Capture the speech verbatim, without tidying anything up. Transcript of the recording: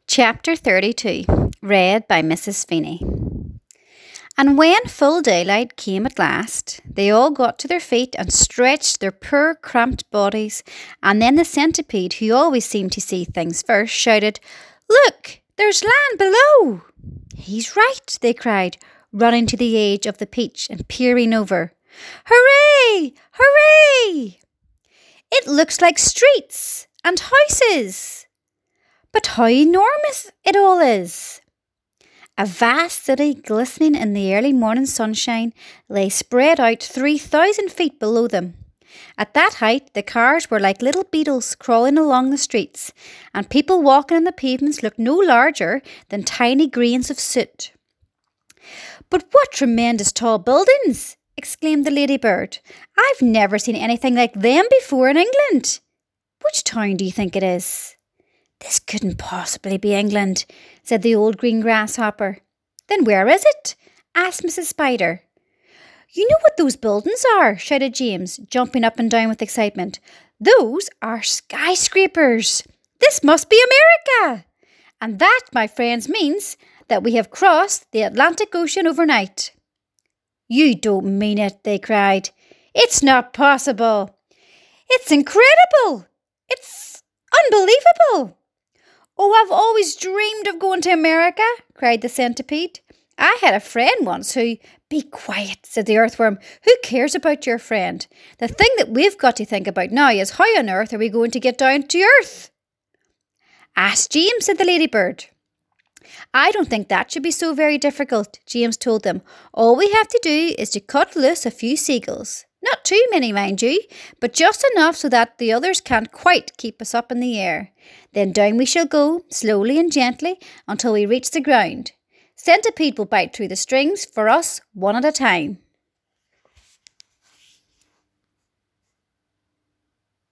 Chapter thirty-two, read by Missus Feeney. And when full daylight came at last, they all got to their feet and stretched their poor cramped bodies, and then the centipede, who always seemed to see things first, shouted, "Look, there's land below!" "He's right," they cried, running to the edge of the peach and peering over. "Hooray! Hooray! It looks like streets and houses. But how enormous it all is!" A vast city, glistening in the early morning sunshine, lay spread out three thousand feet below them. At that height, the cars were like little beetles crawling along the streets, and people walking on the pavements looked no larger than tiny grains of soot. "But what tremendous tall buildings!" exclaimed the ladybird. "I've never seen anything like them before in England. Which town do you think it is?" "This couldn't possibly be England," said the old green grasshopper. "Then where is it?" asked Missus Spider. "You know what those buildings are," shouted James, jumping up and down with excitement. "Those are skyscrapers. This must be America. And that, my friends, means that we have crossed the Atlantic Ocean overnight." "You don't mean it," they cried. "It's not possible. It's incredible. It's unbelievable." "Oh, I've always dreamed of going to America," cried the centipede. "I had a friend once who—" "Be quiet," said the earthworm. "Who cares about your friend? The thing that we've got to think about now is how on earth are we going to get down to earth?" "Ask James," said the ladybird. "I don't think that should be so very difficult," James told them. "All we have to do is to cut loose a few seagulls. Not too many, mind you, but just enough so that the others can't quite keep us up in the air. Then down we shall go, slowly and gently, until we reach the ground. Centipede will bite through the strings for us one at a time."